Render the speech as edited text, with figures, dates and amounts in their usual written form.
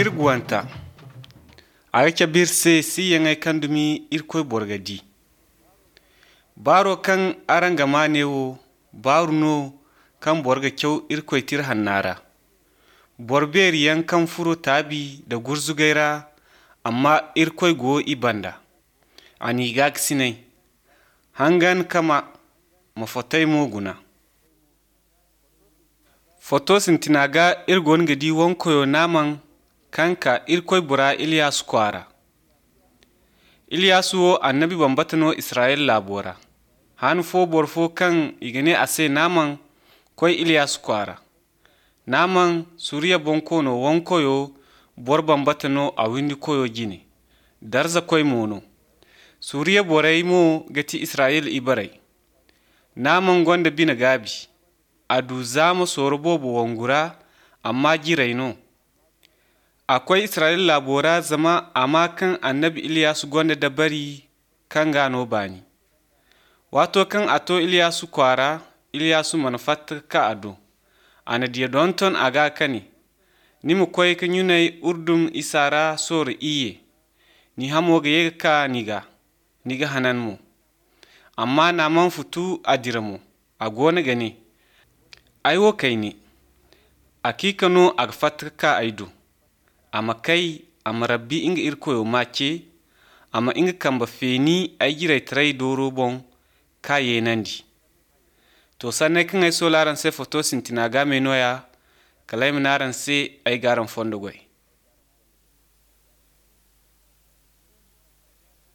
Irguwanta aga birse si yangai kandumi irkoy borgadi. Baro kan aranga manewo baruno kan borga kyau irkoy tir hannara. Borberi yan kan furo tabi da gurzugaira amma irkoy go ibanda. Ani gag sinai. Hangan kama mafotai moguna. Foto sintinaga irgon gadi wonkoyo naman kanka irkoy bura Iliyasu kwara. Iliyasu wo annabi bambatano Israel labora. Hanu fo borfo kan igane ase naman koy Iliyasu kwara. Naman suriya bonkono wonkoyo bor bambatano a windi koyo jine. Darza koy mono. Suriya borai mo gati Israel ibarai. Naman gonda bina gabi. Adu zama sorobobo wongura amma jiraino. Akwai Israel labora zama amma kan annabi Iliyasu gonda dabari kan gano bani. Wato kan ato Iliyasu kwara, Iliyasu manufatta ka ado. Ana diya donton aga kani. Nimu koy kan yunai urdum isara sor iye. Ni hamoga yega ka niga hanan mo. Amma na man futu adiramo, agona gane. Aiwo kaini, akikano agfatta ka aido. Ama kai ama rabbi inga irkoyo mace, ama inga kamba feni ay jirai tarai doro bon ka yenandi. To sanne kan ay so laran se foto sintinaga menoya, kalay minaran se ay garan fondo goy.